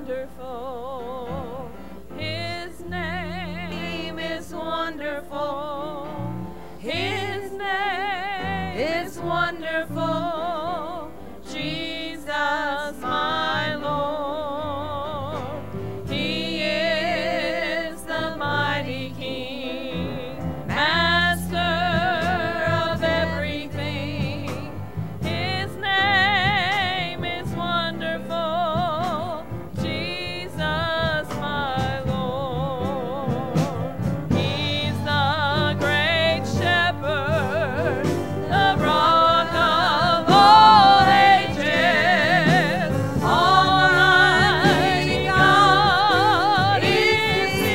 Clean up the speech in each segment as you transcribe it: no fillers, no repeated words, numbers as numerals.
wonderful. His name is wonderful. His name is wonderful. Jesus, my Lord. He is the mighty King, Master of everything. His name is wonderful. Jesus, my Lord. He's the great shepherd, the rock of all ages. Almighty God is He.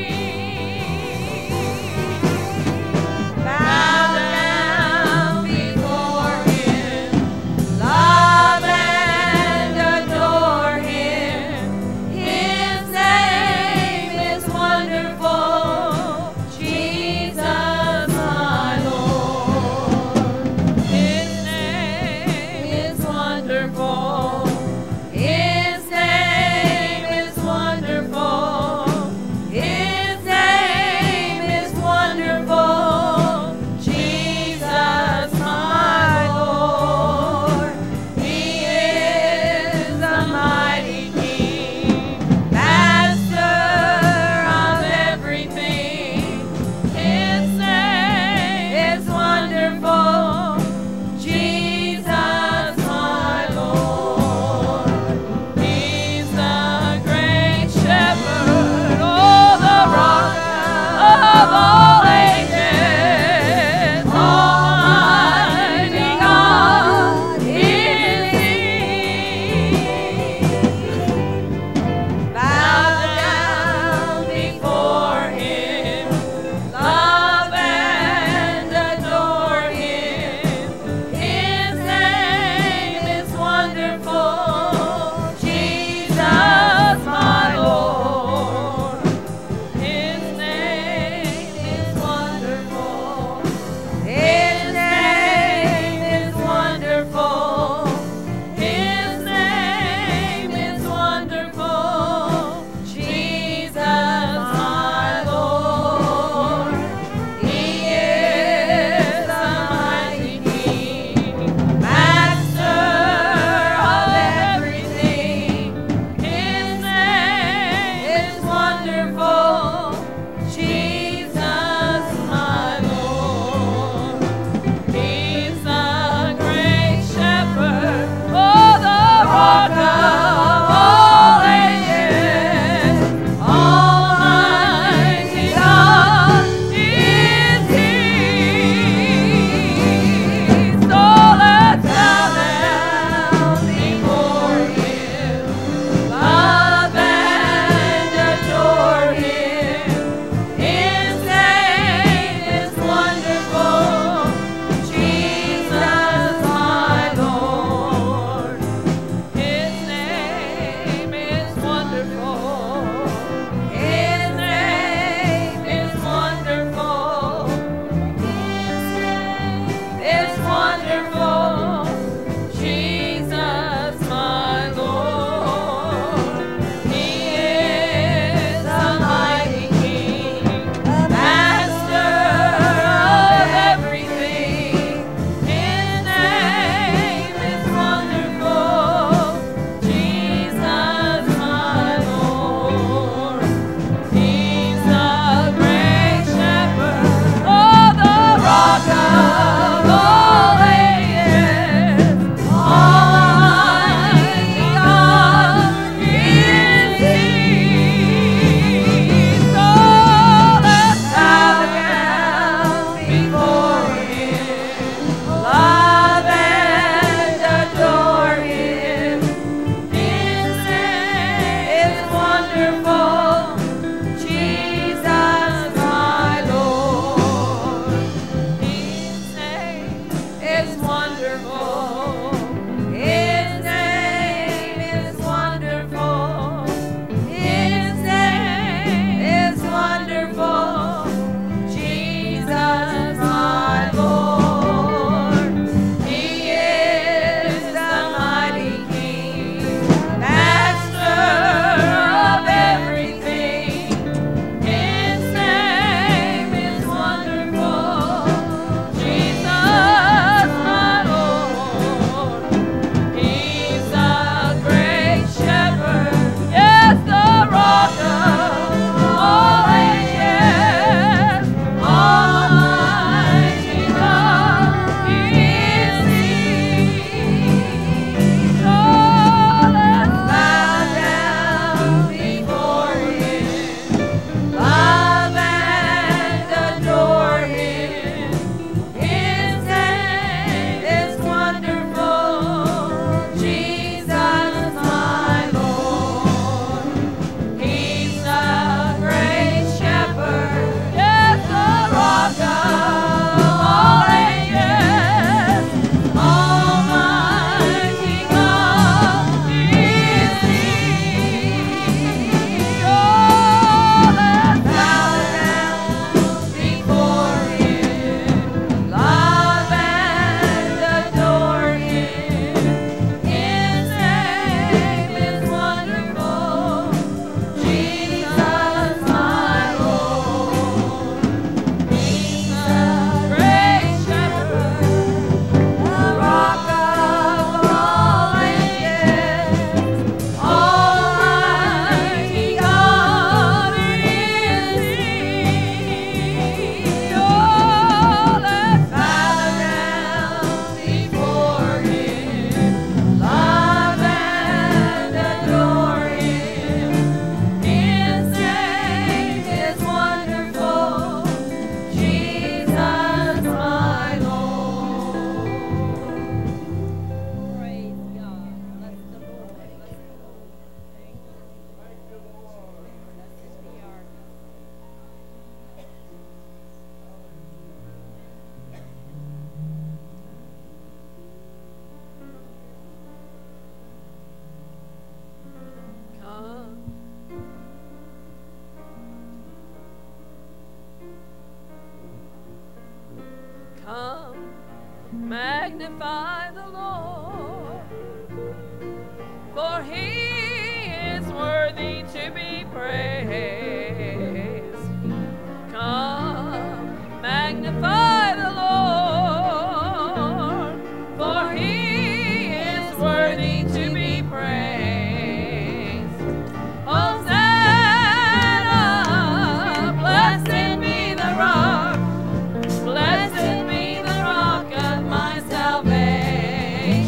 Bow down before Him, love and adore Him. His name is wonderful, Jesus, my Lord. His name is wonderful. His name is wonderful. His name is wonderful, Jesus, my Lord. He is the mighty King, Master of everything. His name is wonderful, Jesus, my Lord. He's the great shepherd, oh, the rock of all ages. Almighty God is He. Bow down before Him, love and adore Him. His name is wonderful, Jesus, my Lord. His name is Magnify the Lord, for he is worthy to be praised. Come, magnify the Lord, for he is worthy to be praised. Hosanna, blessed be the rock, blessed be the rock of my salvation.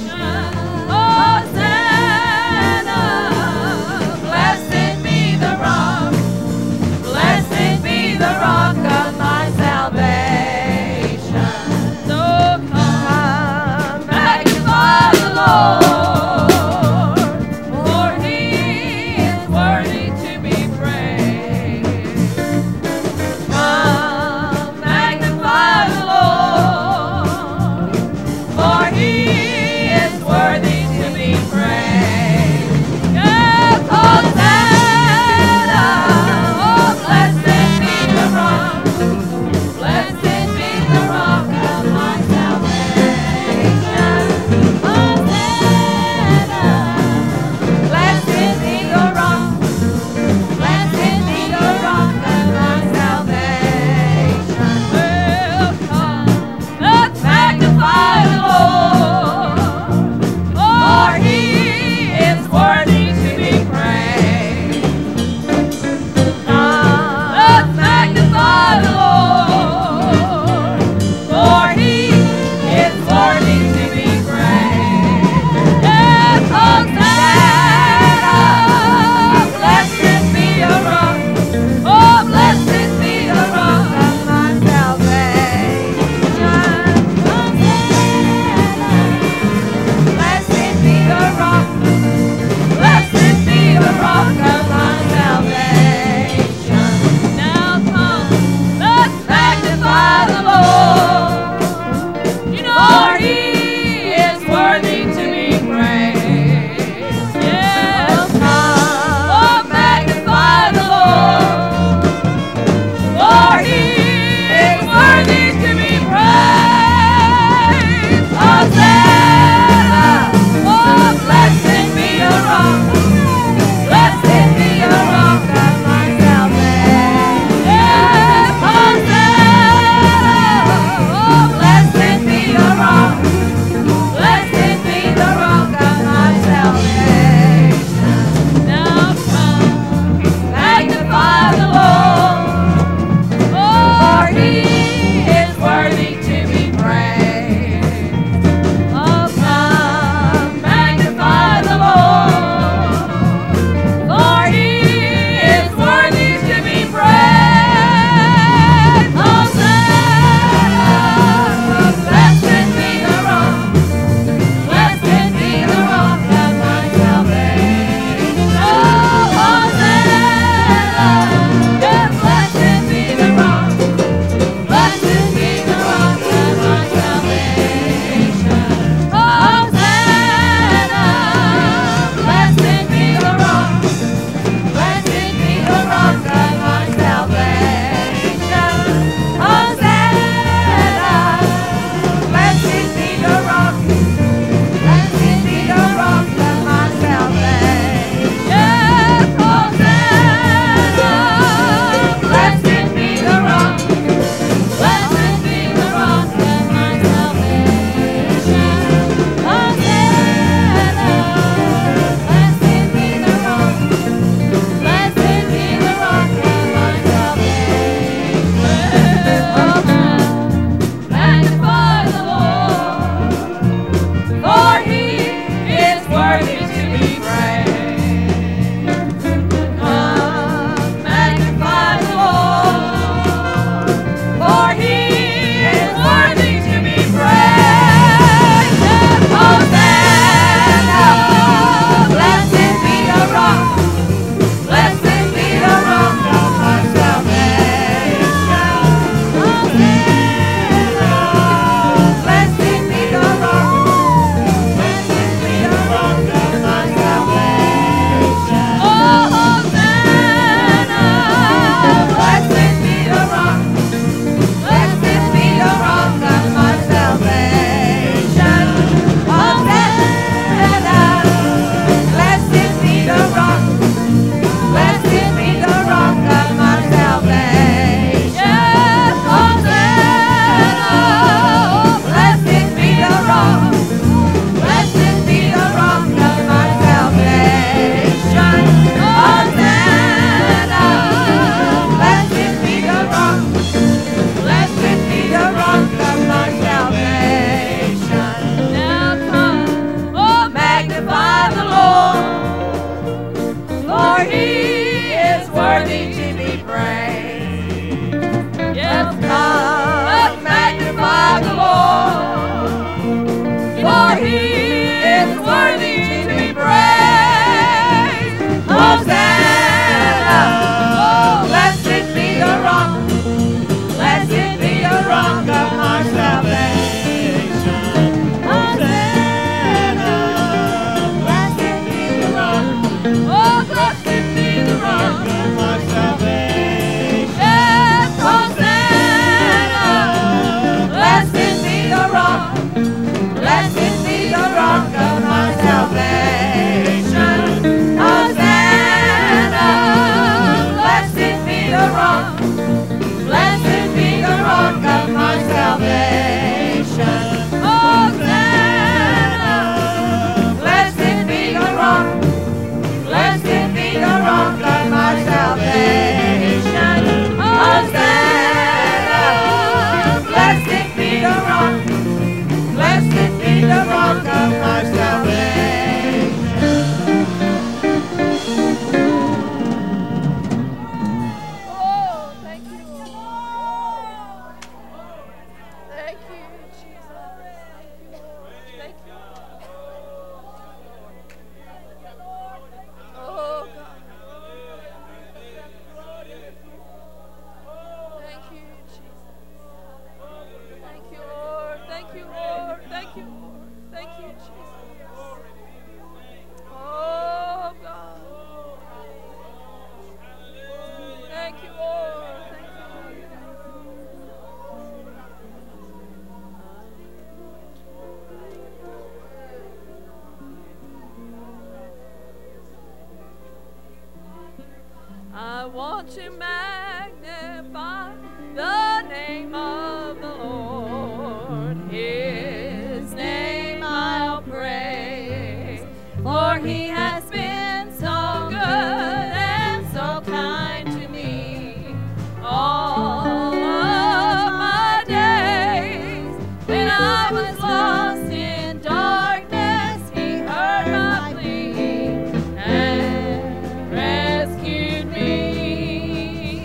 to magnify the name of the Lord. His name I'll praise, for he has been so good and so kind to me. All of my days, when I was lost in darkness, he heard my plea and rescued me.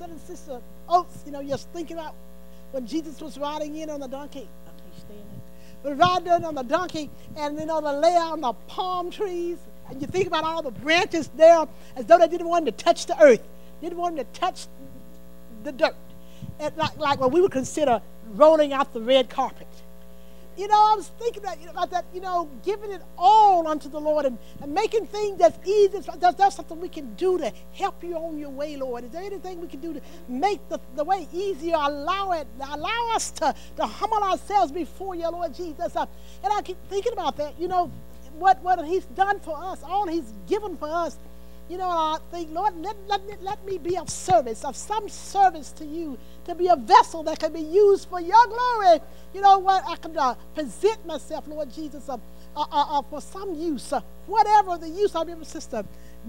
Brother and Sister Oates, just thinking about when Jesus was riding in on the donkey. But riding in on the donkey and, to lay out on the palm trees. And you think about all the branches there as though they didn't want him to touch the earth. Didn't want him to touch the dirt. And like what we would consider rolling out the red carpet. I was thinking about that, giving it all unto the Lord and making things that's easy. That's something we can do to help you on your way, Lord. Is there anything we can do to make the way easier? Allow us to humble ourselves before you, Lord Jesus. And I keep thinking about that, what he's done for us, all he's given for us. And I think, Lord, let me be of service, of some service to you, to be a vessel that can be used for your glory. I can present myself, Lord Jesus, for some use, whatever the use. I remember Sister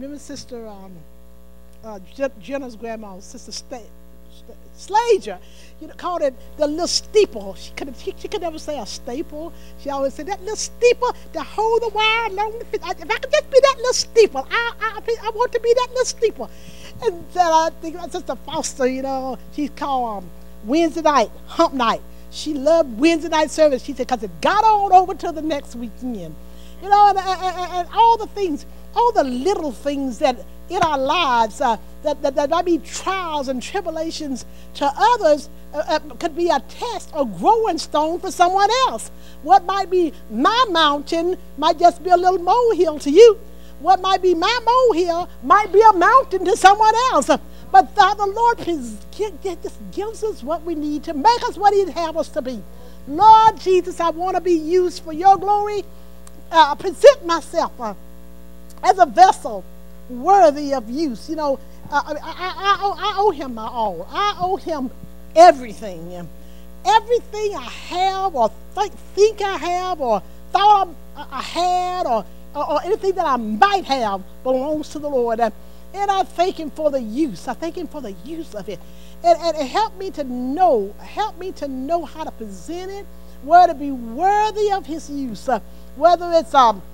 Jenna's grandma, Sister Slager, called it the little steeple. She could never say a staple. She always said that little steeple to hold the wire along the fence. If I could just be that little steeple, I want to be that little steeple. And then I think about Sister Foster, she's called Wednesday night, hump night. She loved Wednesday night service. She said, because it got on over to the next weekend. And all the things, all the little things that in our lives that might be trials and tribulations to others could be a test or growing stone for someone else. What might be my mountain might just be a little molehill to you. What might be my molehill might be a mountain to someone else. But the Lord just gives us what we need to make us what He'd have us to be. Lord Jesus, I want to be used for your glory. Present myself as a vessel worthy of use. I owe Him my all. I owe Him everything. Everything I have or think I have or thought I had or anything that I might have belongs to the Lord. And I thank Him for the use. I thank Him for the use of it. And help me to know how to present it, where to be worthy of His use. Whether it's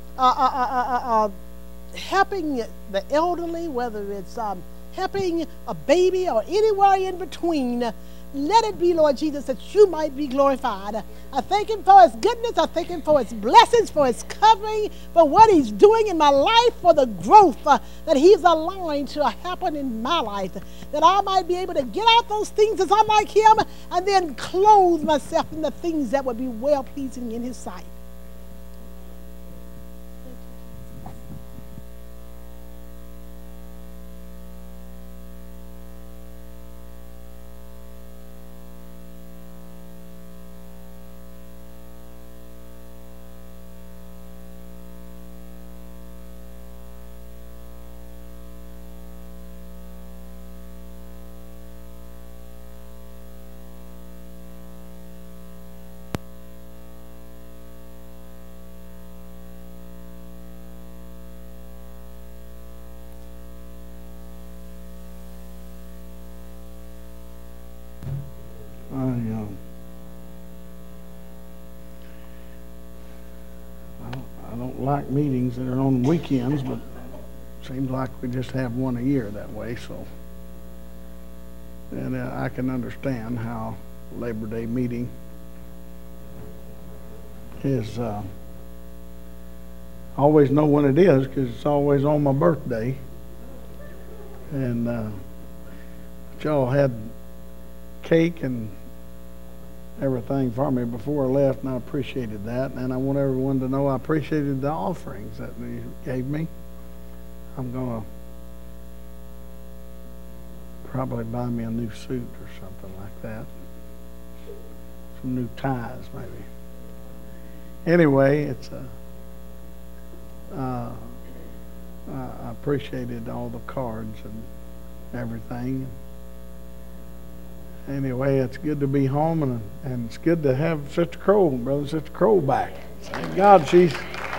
helping the elderly, whether it's helping a baby or anywhere in between. Let it be, Lord Jesus, that you might be glorified. I thank Him for His goodness. I thank Him for His blessings, for His covering, for what He's doing in my life, for the growth that He's allowing to happen in my life, that I might be able to get out those things that's unlike Him and then clothe myself in the things that would be well-pleasing in His sight. I don't like meetings that are on weekends, but it seems like we just have one a year that way. So, and I can understand how Labor Day meeting is. I always know when it is because it's always on my birthday, and but y'all had cake and everything for me before I left, and I appreciated that. And I want everyone to know I appreciated the offerings that you gave me. I'm gonna probably buy me a new suit or something like that. Some new ties, maybe. Anyway, it's I appreciated all the cards and everything. Anyway, it's good to be home, and it's good to have Sister Crow, Brother and Sister Crow back. Thank God she's...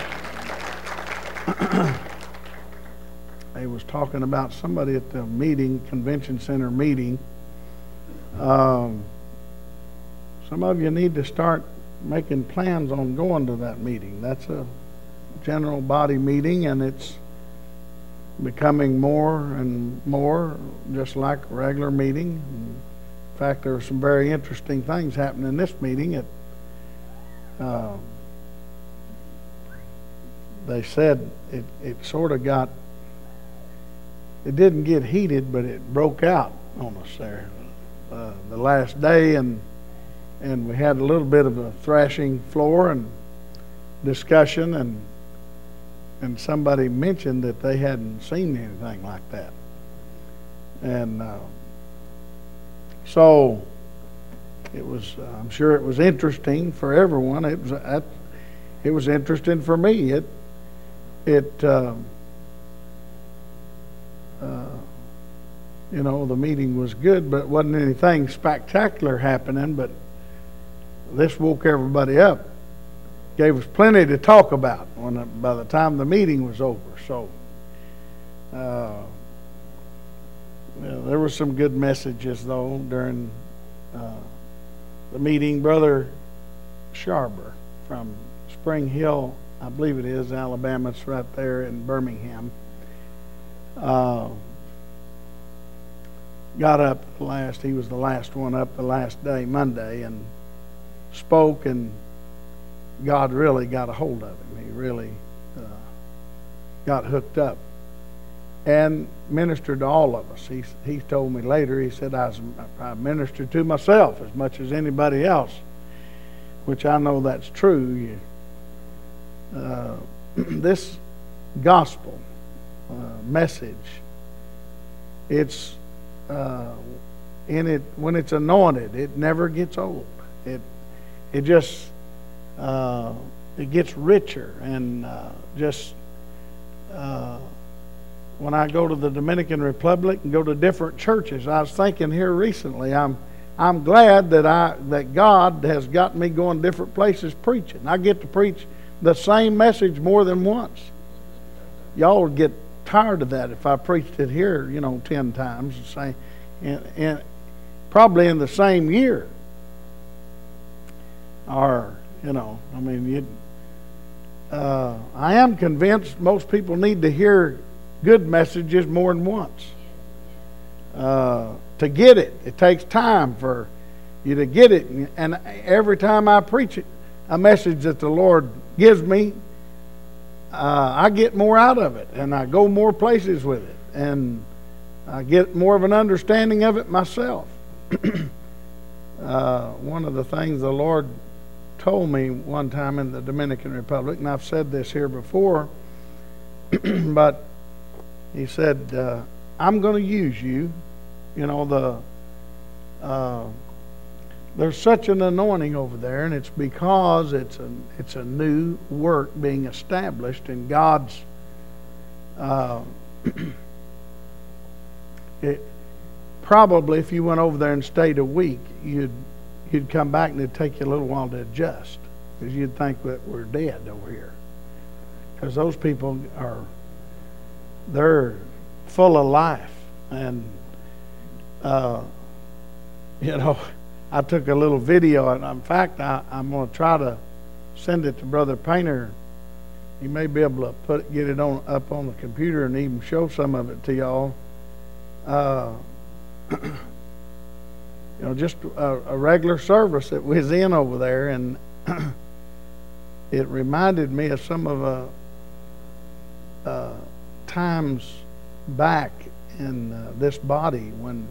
They was talking about somebody at the meeting, convention center meeting. Some of you need to start making plans on going to that meeting. That's a general body meeting, and it's becoming more and more just like a regular meeting. In fact, there were some very interesting things happening in this meeting. They said it sort of got, it didn't get heated, but it broke out on us there the last day, and we had a little bit of a thrashing floor and discussion, and somebody mentioned that they hadn't seen anything like that. And so it was, I'm sure it was interesting for everyone. It was interesting for me. You know, the meeting was good, but wasn't anything spectacular happening, but this woke everybody up. Gave us plenty to talk about by the time the meeting was over. So there were some good messages, though, during the meeting. Brother Sharber from Spring Hill, I believe it is, Alabama. It's right there in Birmingham. Got up he was the last one up the last day, Monday, and spoke, and God really got a hold of him. He really got hooked up and ministered to all of us. He told me later, he said, I ministered to myself as much as anybody else, which I know that's true. This gospel message, it's when it's anointed, it never gets old. It just it gets richer, and when I go to the Dominican Republic and go to different churches, I was thinking here recently, I'm glad that God has got me going different places preaching. I get to preach the same message more than once. Y'all would get tired of that if I preached it here, 10 times, and probably in the same year. Or, I am convinced most people need to hear good messages more than once. To get it, it takes time for you to get it. And every time I preach a message that the Lord gives me, I get more out of it, and I go more places with it, and I get more of an understanding of it myself. One of the things the Lord told me one time in the Dominican Republic, and I've said this here before, but He said, I'm going to use you. There's such an anointing over there, and it's because it's a new work being established in God's. Probably, if you went over there and stayed a week, you'd come back and it'd take you a little while to adjust, because you'd think that we're dead over here. Because those people they're full of life, and I took a little video, and in fact, I'm going to try to send it to Brother Painter. He may be able to get it up on the computer and even show some of it to y'all. Just a regular service that was in over there, and it reminded me of some of times back in this body when,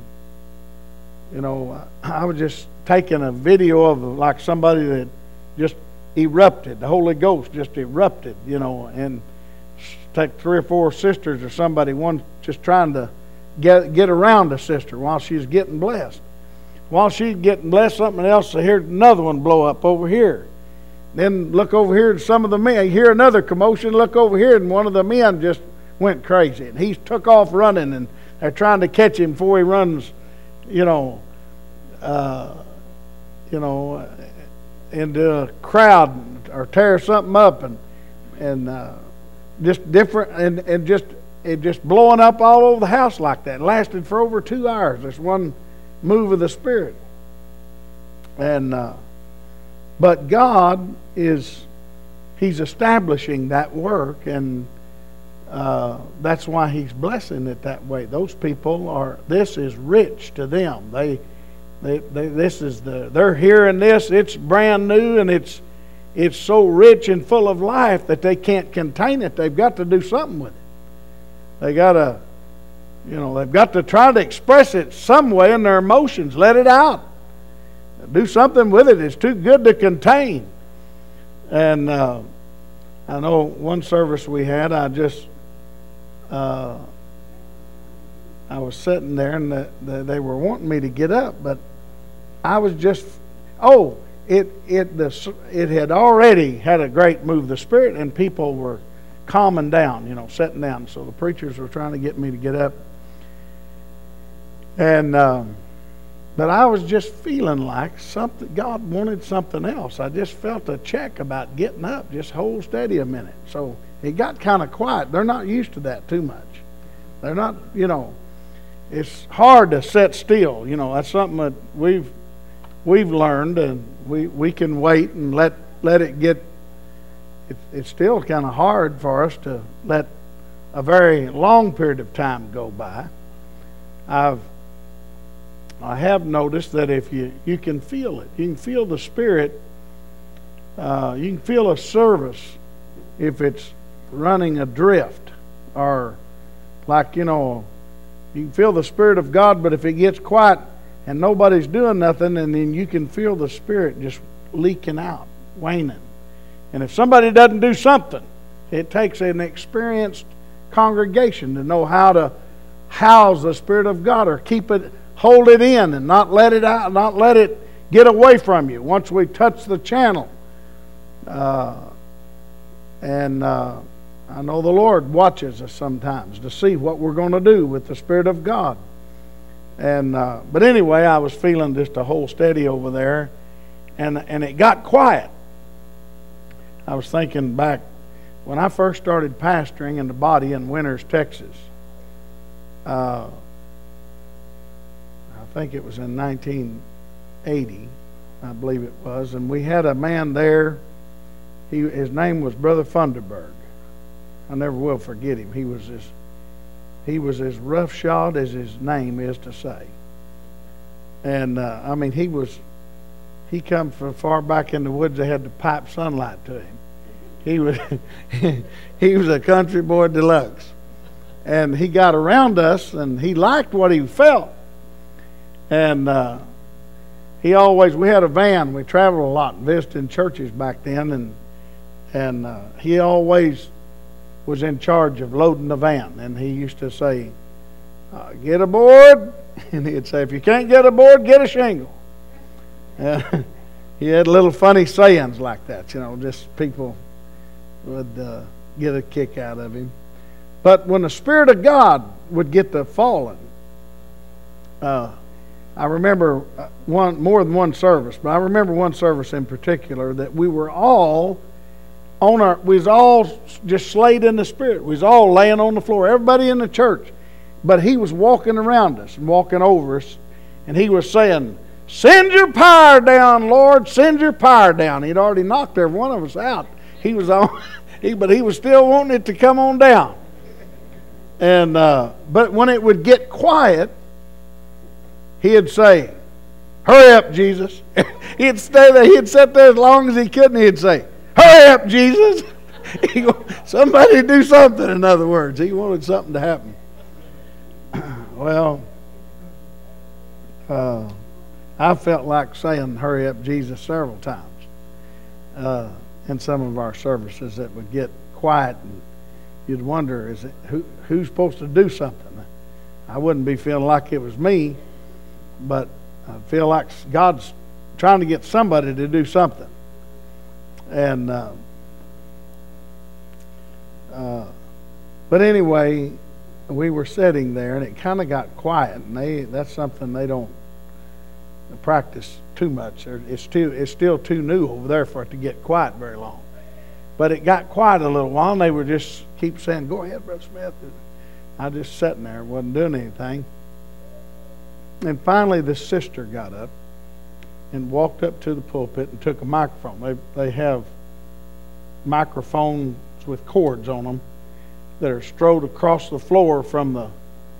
I was just taking a video of like somebody that just erupted. The Holy Ghost just erupted, and take 3 or 4 sisters or somebody, one just trying to get around a sister while she's getting blessed. While she's getting blessed, something else, I hear another one blow up over here. Then look over here, and some of the men hear another commotion. Look over here, and one of the men just went crazy, and he took off running, and they're trying to catch him before he runs, into a crowd or tear something up, and just different, and just blowing up all over the house like that. It lasted for over 2 hours. This one move of the Spirit, and but God He's establishing that work, and That's why He's blessing it that way. Those people are. This is rich to them. They're hearing this. It's brand new, and it's so rich and full of life that they can't contain it. They've got to do something with it. They've got to try to express it some way in their emotions. Let it out. Do something with it. It's too good to contain. And I know one service we had, I was sitting there, and they were wanting me to get up, but I was just, it had already had a great move of the Spirit, and people were calming down, sitting down. So the preachers were trying to get me to get up. And but I was just feeling like God wanted something else. I just felt a check about getting up. Just hold steady a minute. So it got kind of quiet. They're not used to that too much. They're not, it's hard to sit still. That's something that we've learned, and we can wait and let it get. It's still kind of hard for us to let a very long period of time go by. I have noticed that if you can feel it, you can feel the Spirit, you can feel a service if it's running adrift, or like, you can feel the Spirit of God, but if it gets quiet and nobody's doing nothing, and then you can feel the Spirit just leaking out, waning. And if somebody doesn't do something, it takes an experienced congregation to know how to house the Spirit of God, or hold it in and not let it out, not let it get away from you once we touch the channel. I know the Lord watches us sometimes to see what we're going to do with the Spirit of God. But anyway, I was feeling just to hold steady over there, and it got quiet. I was thinking back when I first started pastoring in the body in Winters, Texas. I think it was in 1980, I believe it was, and we had a man there. His name was Brother Funderburg. I never will forget him. He was as roughshod as his name is to say. And he come from far back in the woods. They had to pipe sunlight to him. He was a country boy deluxe, and he got around us, and he liked what he felt. And we had a van. We traveled a lot, visiting churches back then, and he always was in charge of loading the van. And he used to say, "Get aboard," and he'd say, "If you can't get aboard, get a shingle." He had little funny sayings like that, just people would get a kick out of him. But when the Spirit of God would get to falling, I remember more than one service, but I remember one service in particular that we was all just slayed in the Spirit. We was all laying on the floor, everybody in the church. But he was walking around us and walking over us, and he was saying, "Send your power down, Lord, send your power down." He'd already knocked every one of us out. He was on, but he was still wanting it to come on down. And but when it would get quiet, he'd say, "Hurry up, Jesus." He'd stay there. He'd sit there as long as he could, and he'd say, "Hurry up, Jesus." Somebody do something, in other words. He wanted something to happen. Well, I felt like saying "Hurry up, Jesus" several times in some of our services that would get quiet, and you'd wonder, who's supposed to do something? I wouldn't be feeling like it was me, but I feel like God's trying to get somebody to do something. And but anyway, we were sitting there, and it kind of got quiet. And that's something they don't practice too much. It's still too new over there for it to get quiet very long. But it got quiet a little while, and they would just keep saying, "Go ahead, Brother Smith." I just sitting there, wasn't doing anything. And finally, this sister got up and walked up to the pulpit and took a microphone. They have microphones with cords on them, that are strode across the floor from the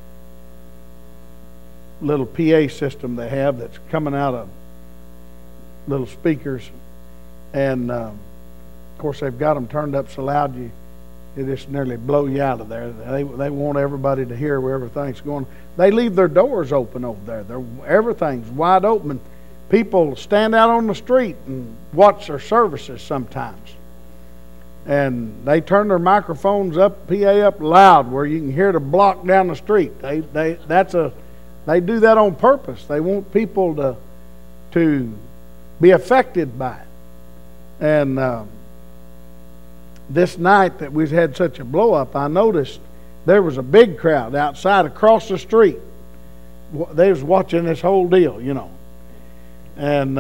little PA system they have that's coming out of little speakers. And of course they've got them turned up so loud it just nearly blow you out of there. They want everybody to hear where everything's going. They leave their doors open over there. Everything's wide open. People stand out on the street and watch their services sometimes. And they turn their microphones up, PA up loud, where you can hear the block down the street. They do that on purpose. They want people to be affected by it. And this night that we had such a blow up, I noticed there was a big crowd outside across the street. They was watching this whole deal, you know. And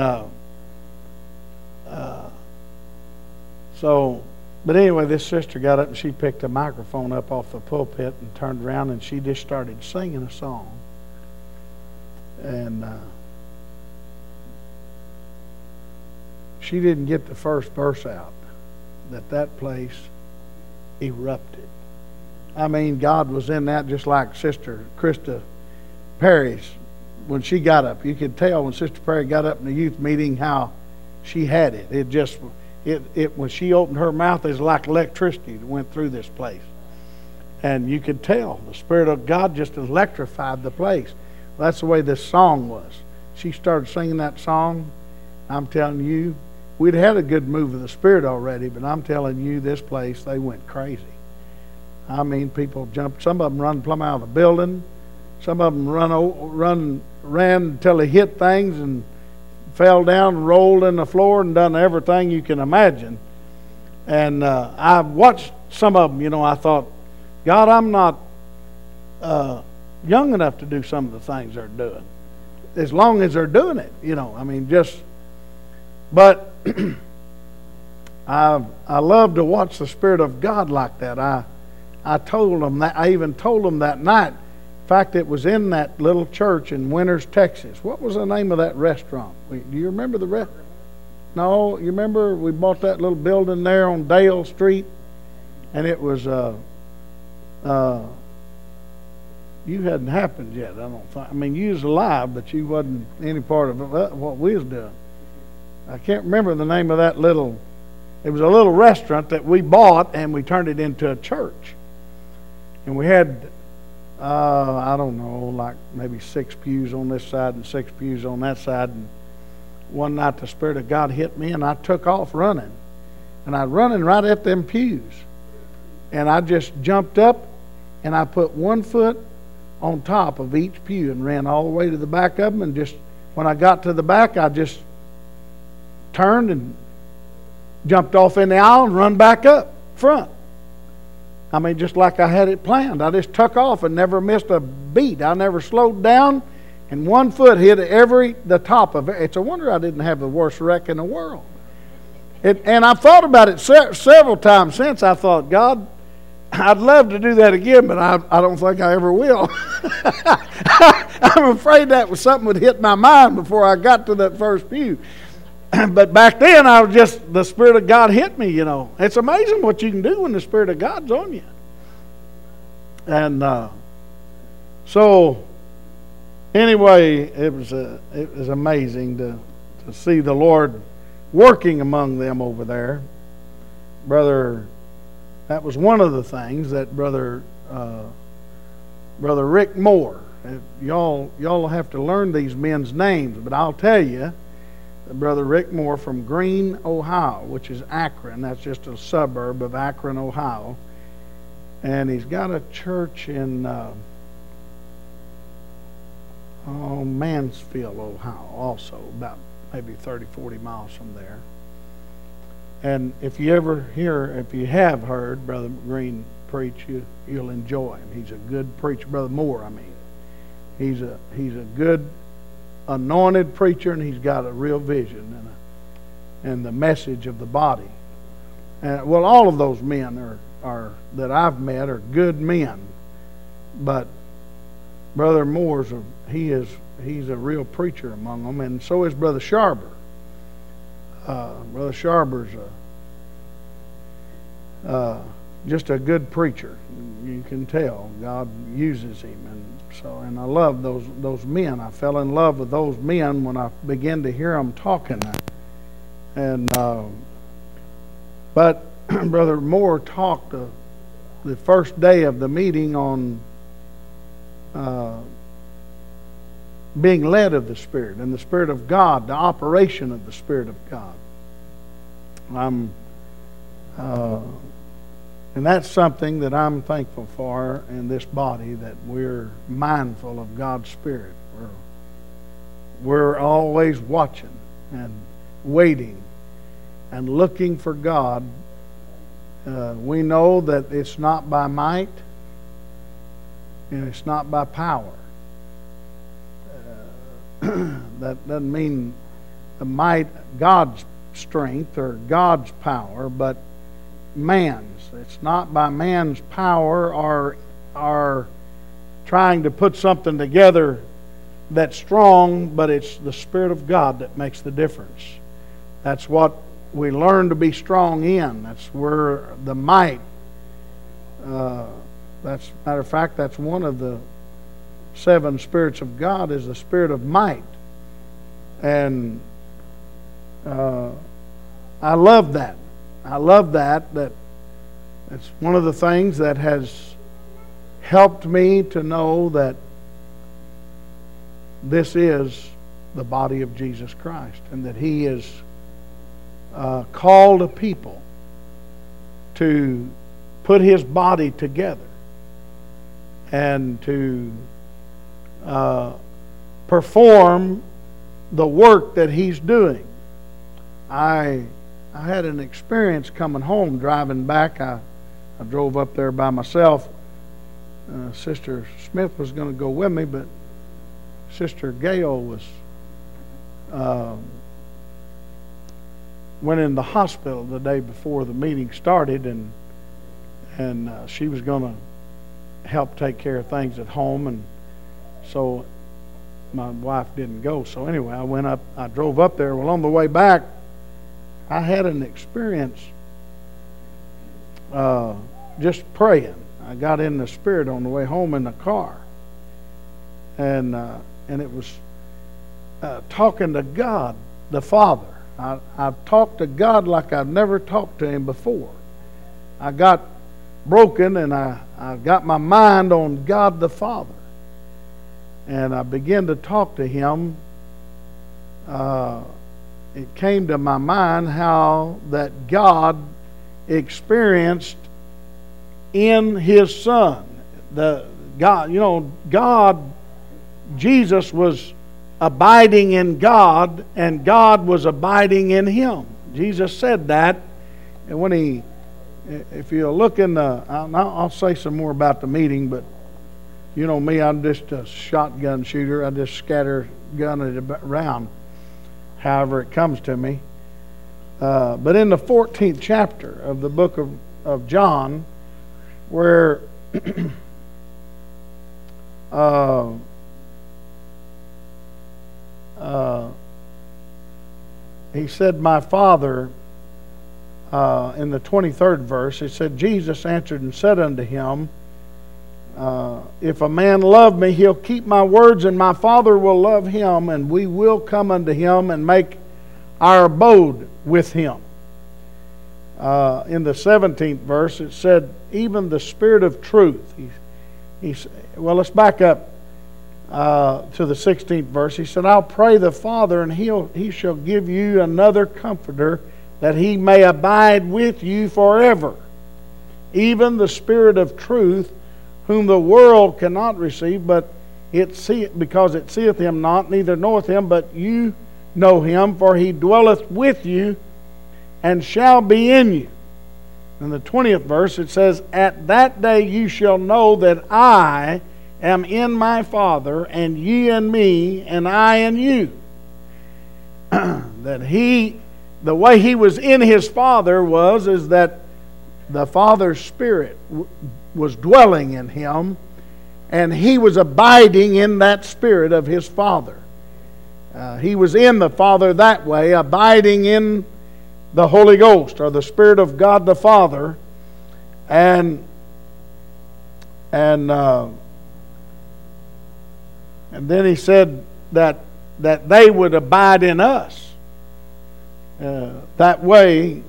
but anyway, this sister got up and she picked a microphone up off the pulpit and turned around and she just started singing a song. And she didn't get the first verse out, that place erupted. I mean, God was in that, just like Sister Krista Perry's. When she got up, you could tell when Sister Perry got up in the youth meeting how she had it. It when she opened her mouth, it was like electricity that went through this place. And you could tell the Spirit of God just electrified the place. That's the way this song was. She started singing that song. I'm telling you, we'd had a good move of the Spirit already, but I'm telling you, this place, they went crazy. I mean, people jumped. Some of them run plumb out of the building. Some of them ran until they hit things and fell down and rolled in the floor and done everything you can imagine. And I watched some of them, you know, I thought, God, I'm not young enough to do some of the things they're doing. As long as they're doing it, you know, I mean, but I love to watch the Spirit of God like that. I told them that, I even told them that night. In fact, it was in that little church in Winters, Texas. What was the name of that restaurant? Do you remember the restaurant? No, you remember we bought that little building there on Dale Street, and it was you hadn't happened yet. I don't think. I mean, you was alive, but you wasn't any part of what we was doing. I can't remember the name of that little. It was a little restaurant that we bought and we turned it into a church, and we had. I don't know, like maybe 6 pews on this side and 6 pews on that side. And one night the Spirit of God hit me and I took off running. And I was running right at them pews. And I just jumped up and I put one foot on top of each pew and ran all the way to the back of them. And just when I got to the back, I just turned and jumped off in the aisle and run back up front. I mean, just like I had it planned. I just took off and never missed a beat. I never slowed down, and one foot hit the top of it. It's a wonder I didn't have the worst wreck in the world. And I've thought about it several times since. I thought, God, I'd love to do that again, but I don't think I ever will. I'm afraid that was something would hit my mind before I got to that first pew. But back then, I was just, the Spirit of God hit me, you know. It's amazing what you can do when the Spirit of God's on you. And so, anyway, it was amazing to see the Lord working among them over there. Brother, that was one of the things that Brother Rick Moore, y'all have to learn these men's names, but I'll tell you, Brother Rick Moore from Greene, Ohio, which is Akron. That's just a suburb of Akron, Ohio. And he's got a church in Mansfield, Ohio, also, about maybe 30, 40 miles from there. And if you have heard Brother Greene preach, you'll enjoy him. He's a good preacher. Brother Moore, I mean. He's a good anointed preacher, and he's got a real vision and the message of the body. Well, all of those men are that I've met are good men, but Brother Moore's he's a real preacher among them, and so is Brother Sharber. Brother Sharber's just a good preacher. You can tell God uses him, and I love those men. I fell in love with those men when I began to hear them talking. But Brother Moore talked the first day of the meeting on being led of the Spirit and the Spirit of God, the operation of the Spirit of God. And that's something that I'm thankful for in this body, that we're mindful of God's Spirit. We're always watching and waiting and looking for God. We know that it's not by might and it's not by power. That doesn't mean the might, God's strength or God's power, but man's. It's not by man's power or trying to put something together that's strong, but it's the Spirit of God that makes the difference. That's what we learn to be strong in. That's where the might. Matter of fact, that's one of the 7 spirits of God, is the spirit of might. And I love that. I love that. It's one of the things that has helped me to know that this is the body of Jesus Christ, and that He is called a people to put His body together and to perform the work that He's doing. I had an experience coming home, driving back. I drove up there by myself. Sister Smith was going to go with me, but Sister Gail was went in the hospital the day before the meeting started, and she was going to help take care of things at home, and so my wife didn't go. So anyway, I drove up there. Well, on the way back, I had an experience just praying. I got in the Spirit on the way home in the car, and it was talking to God the Father. I've talked to God like I've never talked to Him before. I got broken, and I got my mind on God the Father, and I began to talk to Him. It came to my mind how that God experienced in His Son. Jesus was abiding in God, and God was abiding in Him. Jesus said that, and if you look in I'll say some more about the meeting, but you know me, I'm just a shotgun shooter. I just scatter gun it around however it comes to me. But in the 14th chapter of the book of John, where he said, "My Father," in the 23rd verse, it said, "Jesus answered and said unto him, if a man love me, he'll keep my words, and my Father will love him, and we will come unto him and make our abode with him." In the 17th verse, it said, "Even the Spirit of truth." Well, let's back up to the 16th verse. He said, "I'll pray the Father, and He shall give you another Comforter, that He may abide with you forever. Even the Spirit of truth, whom the world cannot receive, because it seeth Him not, neither knoweth Him, but you know Him, for He dwelleth with you and shall be in you." In the 20th verse it says, "At that day you shall know that I am in my Father, and ye in me, and I in you." That the way He was in His Father is that the Father's Spirit was dwelling in Him, and He was abiding in that Spirit of His Father. He was in the Father that way, abiding in the Holy Ghost, or the Spirit of God the Father. And then he said that they would abide in us. That way,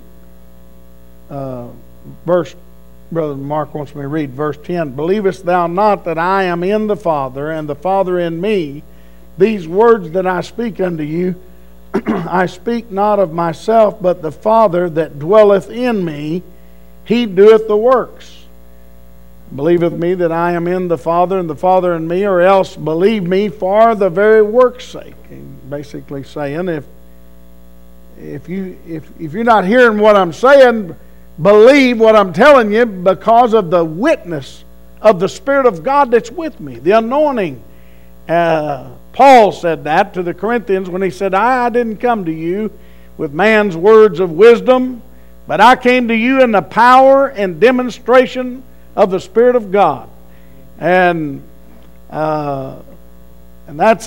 Brother Mark wants me to read verse 10. Believest thou not that I am in the Father, and the Father in me? These words that I speak unto you, I speak not of myself, but the Father that dwelleth in me, He doeth the works. Believeth me that I am in the Father, and the Father in me, or else believe me for the very work's sake. And basically saying, if you're not hearing what I'm saying, believe what I'm telling you because of the witness of the Spirit of God that's with me, the anointing. Paul said that to the Corinthians when he said, I didn't come to you with man's words of wisdom, but I came to you in the power and demonstration of the Spirit of God. And that's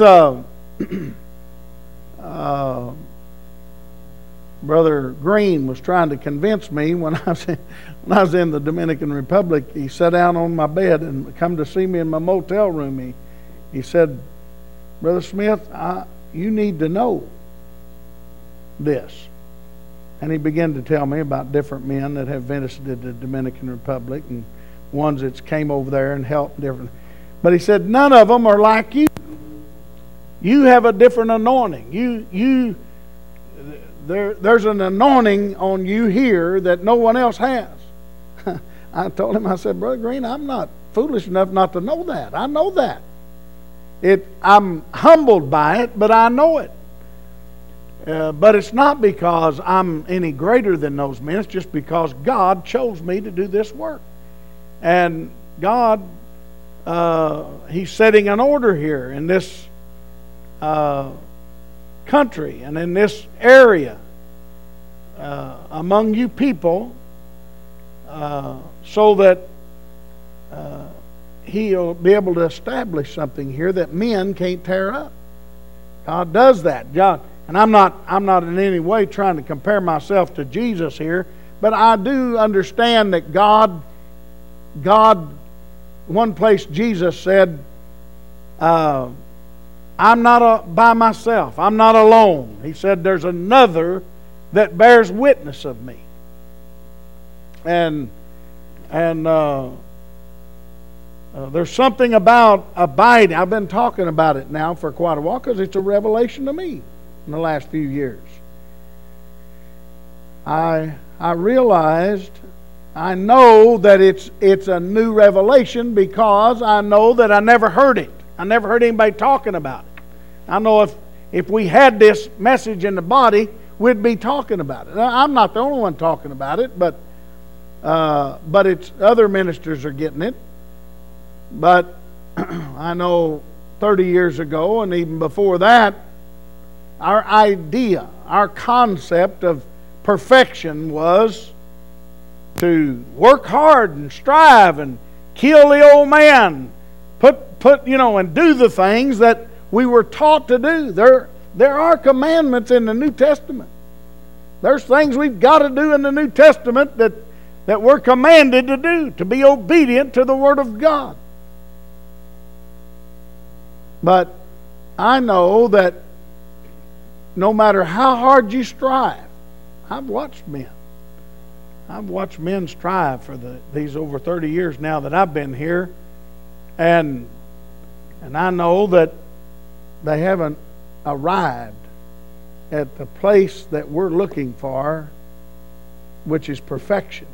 Brother Green was trying to convince me when I was in the Dominican Republic. He sat down on my bed and come to see me in my motel room. He said, Brother Smith, you need to know this. And he began to tell me about different men that have visited the Dominican Republic and ones that came over there and helped different. But he said, none of them are like you. You have a different anointing. There's an anointing on you here that no one else has. I told him, I said, Brother Green, I'm not foolish enough not to know that. I know that. I'm humbled by it, but I know it. But it's not because I'm any greater than those men. It's just because God chose me to do this work. And God, He's setting an order here in this country and in this area among you people, so that He'll be able to establish something here that men can't tear up. God does that. God, and I'm not in any way trying to compare myself to Jesus here, but I do understand that God, one place Jesus said, I'm not by myself. I'm not alone. He said there's another that bears witness of me. And there's something about abiding. I've been talking about it now for quite a while because it's a revelation to me in the last few years. I realized, I know that it's a new revelation because I know that I never heard it. I never heard anybody talking about it. I know if we had this message in the body, we'd be talking about it. I'm not the only one talking about it, but it's other ministers are getting it. But I know 30 years ago and even before that, our idea, our concept of perfection was to work hard and strive and kill the old man, and do the things that we were taught to do. There are commandments in the New Testament. There's things we've got to do in the New Testament that we're commanded to do, to be obedient to the Word of God. But I know that no matter how hard you strive, I've watched men strive for these over 30 years now that I've been here, and I know that they haven't arrived at the place that we're looking for, which is perfection.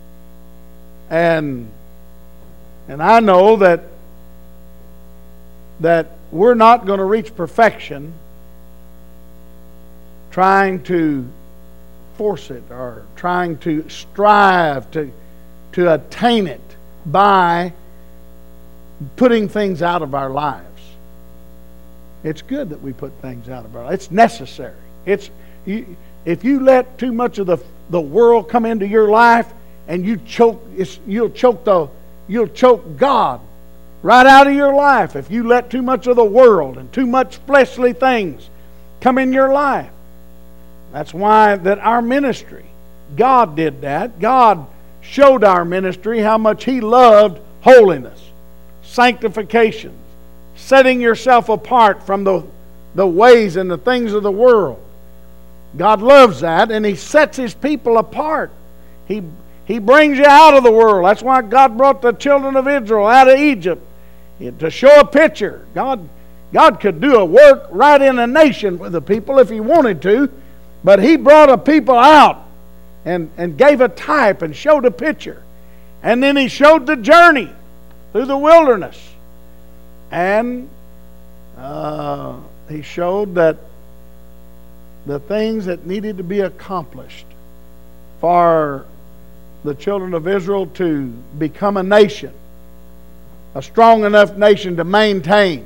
And I know that we're not going to reach perfection trying to force it or trying to strive to attain it by putting things out of our lives. It's good that we put things out of our lives. It's necessary. If you let too much of the world come into your life and you'll choke God right out of your life if you let too much of the world and too much fleshly things come in your life. That's why that our ministry, God did that. God showed our ministry how much He loved holiness, sanctification, setting yourself apart from the ways and the things of the world. God loves that, and He sets His people apart. He brings you out of the world. That's why God brought the children of Israel out of Egypt, to show a picture. God could do a work right in a nation with the people if He wanted to, but He brought a people out and gave a type and showed a picture. And then He showed the journey through the wilderness. And He showed that the things that needed to be accomplished for the children of Israel to become a nation, a strong enough nation to maintain,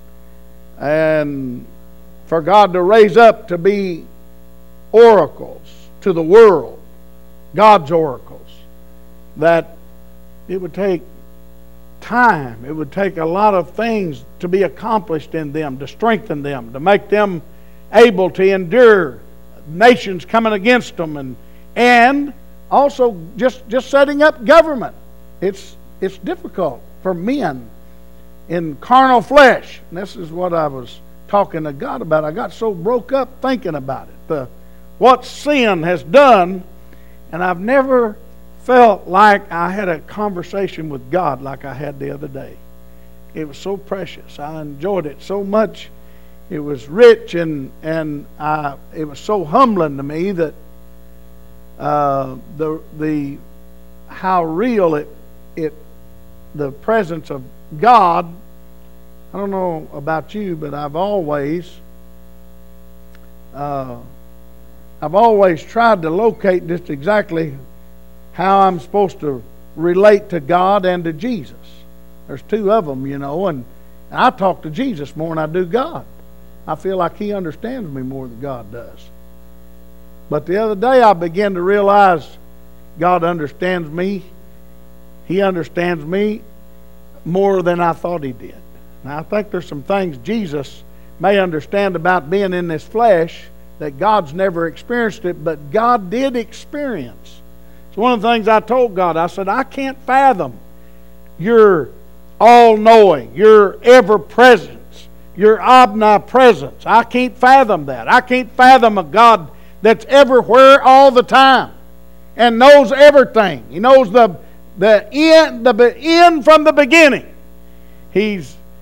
and for God to raise up to be oracles to the world, God's oracles, that it would take time, it would take a lot of things to be accomplished in them, to strengthen them, to make them able to endure nations coming against them, and also just setting up government. It's difficult for men in carnal flesh. And this is what I was talking to God about. I got so broke up thinking about it, what sin has done, and I've never felt like I had a conversation with God like I had the other day. It was so precious. I enjoyed it so much. It was rich, and it was so humbling to me that the how real it the presence of God. I don't know about you, but I've always tried to locate just exactly how I'm supposed to relate to God and to Jesus. There's two of them, and I talk to Jesus more than I do God. I feel like He understands me more than God does. But the other day I began to realize God understands me. He understands me more than I thought He did. Now I think there's some things Jesus may understand about being in this flesh that God's never experienced it, but God did experience. It's one of the things I told God. I said, I can't fathom your all-knowing, your ever-presence, your omnipresence. I can't fathom that. I can't fathom a God that's everywhere all the time and knows everything. He knows the end from the beginning. He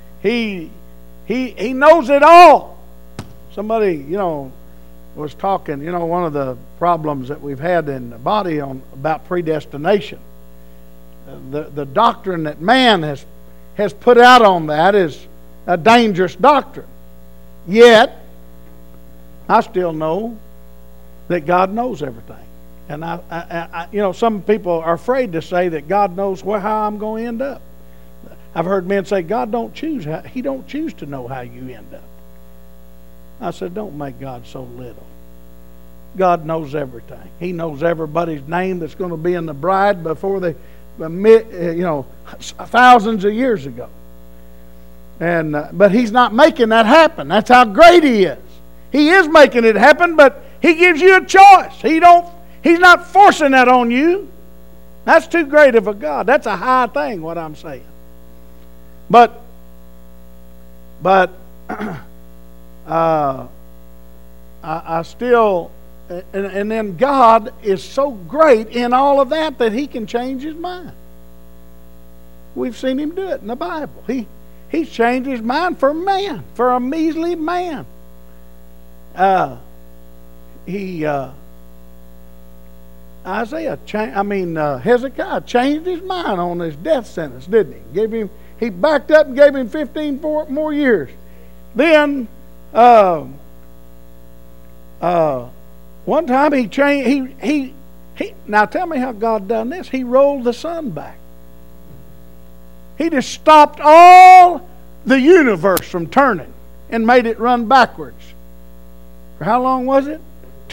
knows it all. Somebody, was talking, one of the problems that we've had in the body about predestination. The doctrine that man has put out on that is a dangerous doctrine. Yet, I still know that God knows everything. And some people are afraid to say that God knows how I'm going to end up. I've heard men say, God don't choose. He don't choose to know how you end up. I said, don't make God so little. God knows everything. He knows everybody's name that's going to be in the bride before thousands of years ago. But He's not making that happen. That's how great He is. He is making it happen, but He gives you a choice. He's not forcing that on you. That's too great of a God. That's a high thing, what I'm saying. But I still, and then God is so great in all of that He can change His mind. We've seen Him do it in the Bible. He's changed His mind for man, for a measly man. Hezekiah changed his mind on his death sentence, didn't he? He backed up and gave him 15 more years. Then, one time he changed. Now tell me how God done this. He rolled the sun back. He just stopped all the universe from turning and made it run backwards. For how long was it?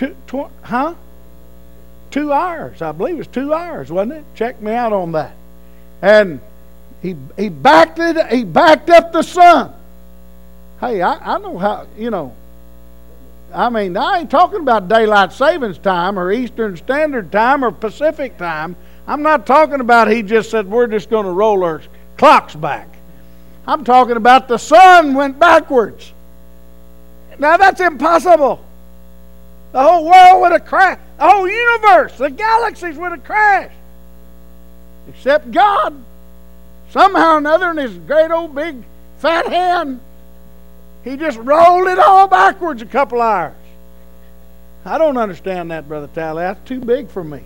2 hours. I believe it was 2 hours, wasn't it? Check me out on that. And he backed up the sun. Hey, I know how, I ain't talking about daylight savings time or Eastern Standard Time or Pacific Time. I'm not talking about he just said, we're just going to roll our clocks back. I'm talking about the sun went backwards. Now that's impossible. The whole world would have crashed. The whole universe, the galaxies would have crashed. Except God. Somehow or another, in his great old big fat hand, he just rolled it all backwards a couple hours. I don't understand that, Brother Tally. That's too big for me.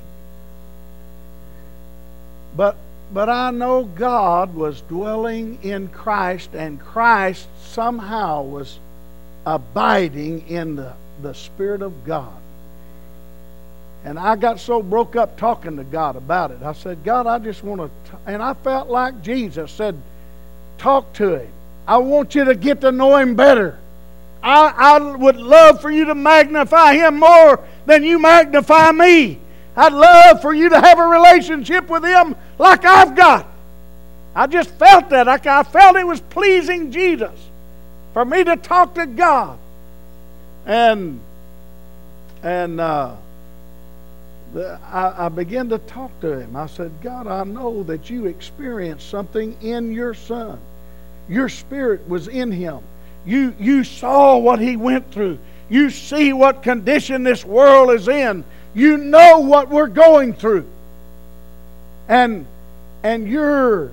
But I know God was dwelling in Christ, and Christ somehow was abiding in the Spirit of God. And I got so broke up talking to God about it. I said, God, I just want to... And I felt like Jesus said, talk to him. I want you to get to know him better. I would love for you to magnify him more than you magnify me. I'd love for you to have a relationship with him like I've got. I just felt that. I felt it was pleasing Jesus for me to talk to God. And I began to talk to him. I said, God, I know that you experienced something in your son. Your spirit was in him. You saw what he went through. You see what condition this world is in. You know what we're going through. And you're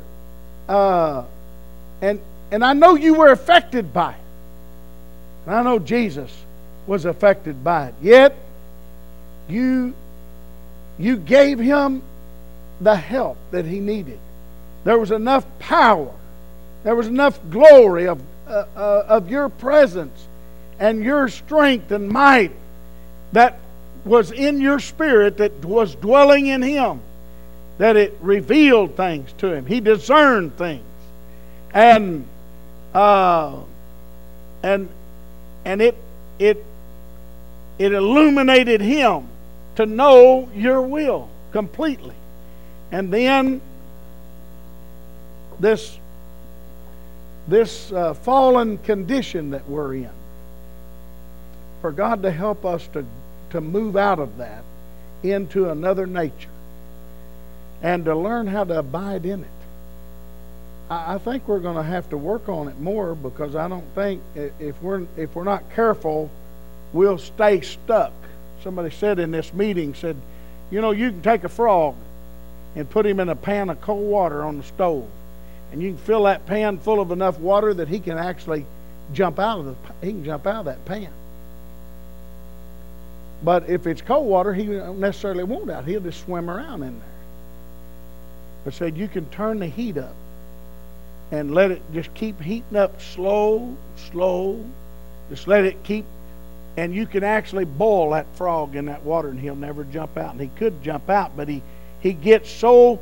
and I know you were affected by it. And I know Jesus was affected by it. Yet you gave him the help that he needed. There was enough power. There was enough glory of your presence and your strength and might that was in your spirit, that was dwelling in him, that it revealed things to him. He discerned things. And it illuminated him to know your will completely. And then this fallen condition that we're in, for God to help us to move out of that into another nature and to learn how to abide in it. I think we're going to have to work on it more, because I don't think if we're not careful, we'll stay stuck. Somebody said in this meeting, said, you know, you can take a frog and put him in a pan of cold water on the stove, and you can fill that pan full of enough water that he can actually jump out of that pan. But if it's cold water, he don't necessarily won't out. He'll just swim around in there. But said you can turn the heat up and let it just keep heating up slow. Just let it keep, and you can actually boil that frog in that water and he'll never jump out. And he could jump out, but he gets so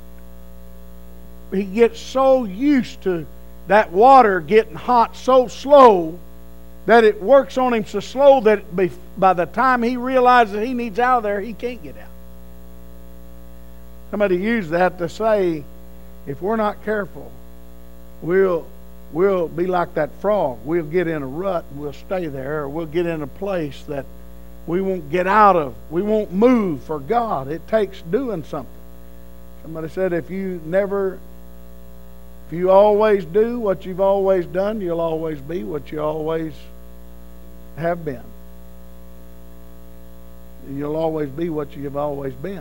used to that water getting hot so slow that it works on him so slow that by the time he realizes he needs out of there, he can't get out. Somebody used that to say, if we're not careful, we'll be like that frog. We'll get in a rut and we'll stay there, or we'll get in a place that we won't get out of. We won't move for God. It takes doing something. Somebody said, if you always do what you've always done, you'll always be what you always have been. You'll always be what you've always been.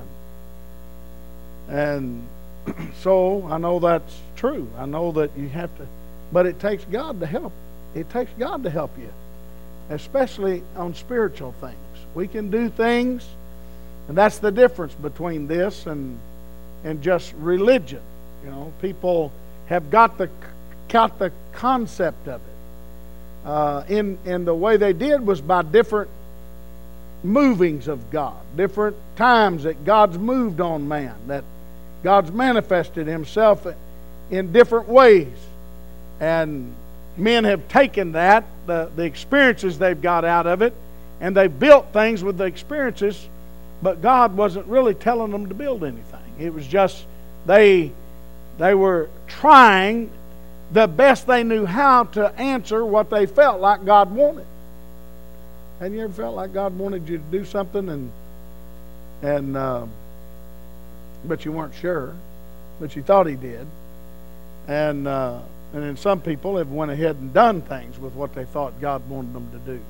And so I know that's true. I know that you have to, but it takes God to help. It takes God to help you, especially on spiritual things. We can do things, and that's the difference between this and just religion. You know, people have got the concept of it. In the way they did was by different movings of God, different times that God's moved on man, that God's manifested himself in different ways. And men have taken that, the experiences they've got out of it, and they've built things with the experiences, but God wasn't really telling them to build anything. It was just they were trying the best they knew how to answer what they felt like God wanted. And you ever felt like God wanted you to do something and but you weren't sure, but you thought he did. And then some people have went ahead and done things with what they thought God wanted them to do.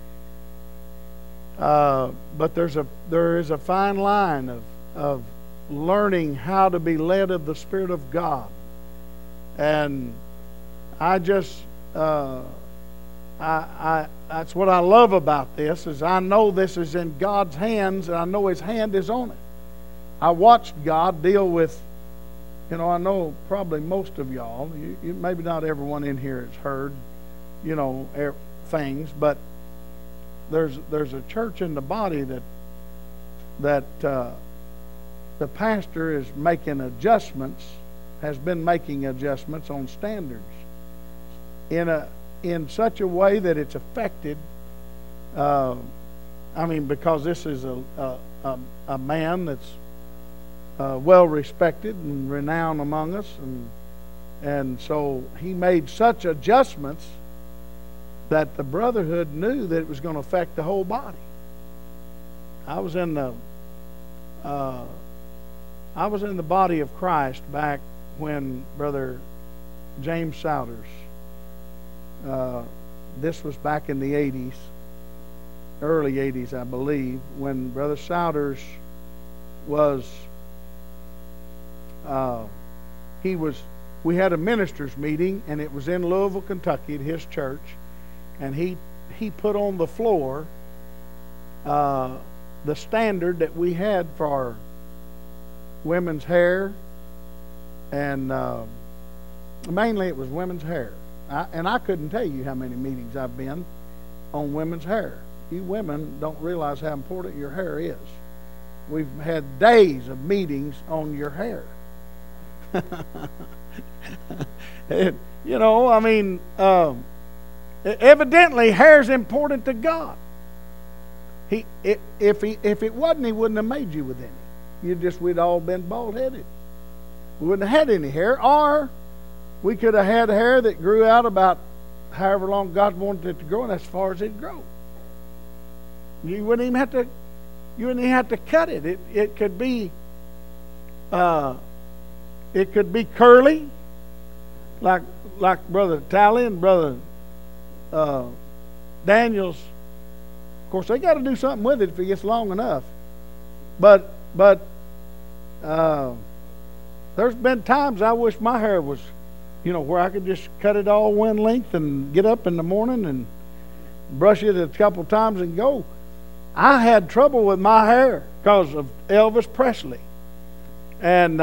But there is a fine line of learning how to be led of the Spirit of God. And I just that's what I love about this, is I know this is in God's hands, and I know His hand is on it. I watched God deal with, I know probably most of y'all, maybe not everyone in here has heard, things, but there's a church in the body that the pastor is making adjustments, has been making adjustments on standards in such a way that it's affected. Because this is a man that's well respected and renowned among us, and so he made such adjustments that the brotherhood knew that it was going to affect the whole body. I was in the body of Christ back when Brother James Souders, this was back in the 80s, early 80s, I believe, when Brother Souders was, we had a ministers' meeting, and it was in Louisville, Kentucky, at his church, and he put on the floor the standard that we had for women's hair, and mainly it was women's hair. I couldn't tell you how many meetings I've been on women's hair. You women don't realize how important your hair is. We've had days of meetings on your hair. And, evidently hair's important to God. If it wasn't, He wouldn't have made you with any. We'd all been bald-headed. We wouldn't have had any hair, or we could have had hair that grew out about however long God wanted it to grow, and as far as it'd grow. You wouldn't even have to cut it. It could be curly, like Brother Tally and Brother Daniels. Of course, they got to do something with it if it gets long enough. But there's been times I wish my hair was, where I could just cut it all one length and get up in the morning and brush it a couple times and go. I had trouble with my hair because of Elvis Presley. And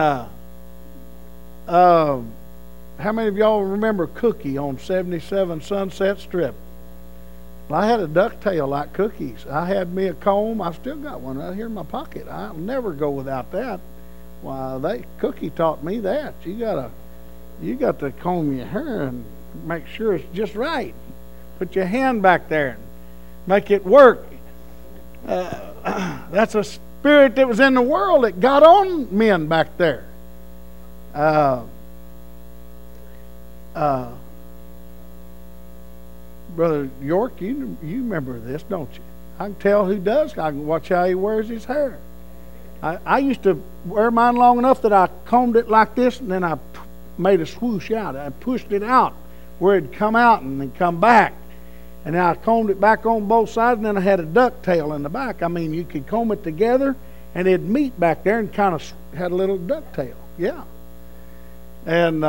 how many of y'all remember Cookie on 77 Sunset Strip? Well, I had a ducktail like Cookie's. I had me a comb. I've still got one right here in my pocket. I'll never go without that. Why, Cookie taught me that. You got to comb your hair and make sure it's just right. Put your hand back there and make it work. That's a spirit that was in the world that got on men back there. Brother York, you remember this, don't you? I can tell who does. I can watch how he wears his hair. I used to wear mine long enough that I combed it like this, and then I made a swoosh out. I pushed it out where it'd come out and then come back. And then I combed it back on both sides, and then I had a ducktail in the back. I mean, you could comb it together, and it'd meet back there and kind of had a little ducktail. Yeah. And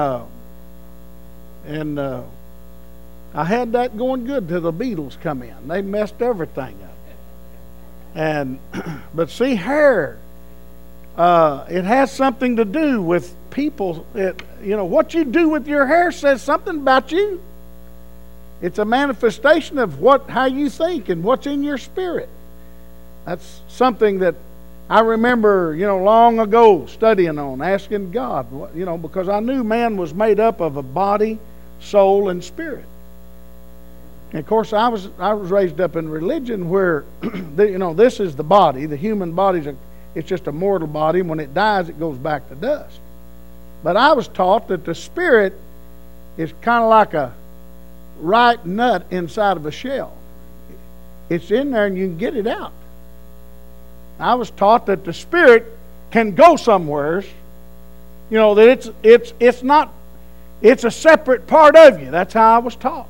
I had that going good till the Beatles come in. They messed everything up. But see, hair, it has something to do with people. What you do with your hair says something about you. It's a manifestation of how you think and what's in your spirit. That's something that I remember, long ago studying on, asking God, because I knew man was made up of a body, soul, and spirit. And of course, I was raised up in religion where, this is the body. The human body it's just a mortal body. When it dies, it goes back to dust. But I was taught that the spirit is kind of like a ripe nut inside of a shell. It's in there and you can get it out. I was taught that the spirit can go somewheres. You know, that it's not, it's a separate part of you. That's how I was taught.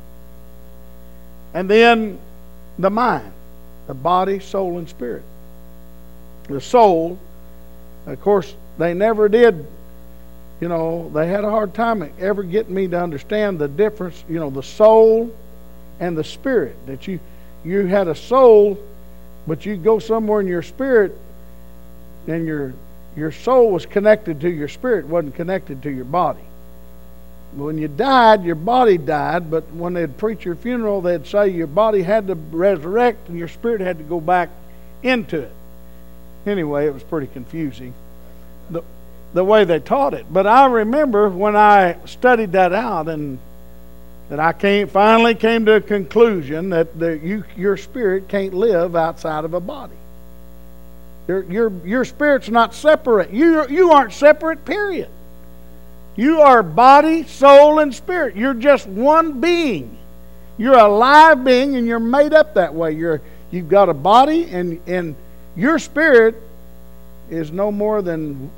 And then the mind, the body, soul, and spirit. The soul, of course, they never did, you know, they had a hard time ever getting me to understand the difference, you know, the soul and the spirit. That you had a soul, but you go somewhere in your spirit, and your soul was connected to your spirit, wasn't connected to your body. When you died, your body died, but when they'd preach your funeral, they'd say your body had to resurrect and your spirit had to go back into it. Anyway, it was pretty confusing, the way they taught it. But I remember when I studied that out, and that I finally came to a conclusion that your spirit can't live outside of a body. Your spirit's not separate. You aren't separate, period. You are body, soul, and spirit. You're just one being. You're a live being, and you're made up that way. You've got a body, and your spirit is no more than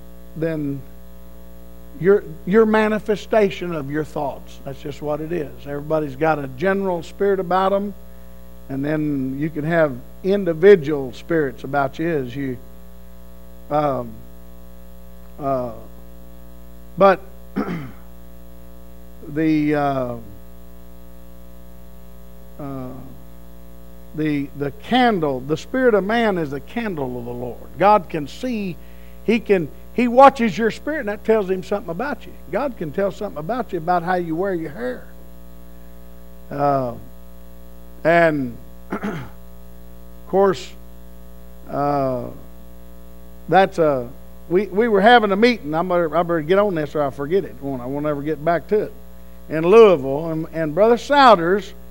your manifestation of your thoughts. That's just what it is. Everybody's got a general spirit about them, and then you can have individual spirits about you as you. But the candle, the spirit of man is the candle of the Lord. God can see, He watches your spirit, and that tells Him something about you. God can tell something about you, about how you wear your hair. And of course, that's a. We were having a meeting. I better get on this or I forget it. I won't ever get back to it. In Louisville, and Brother Souders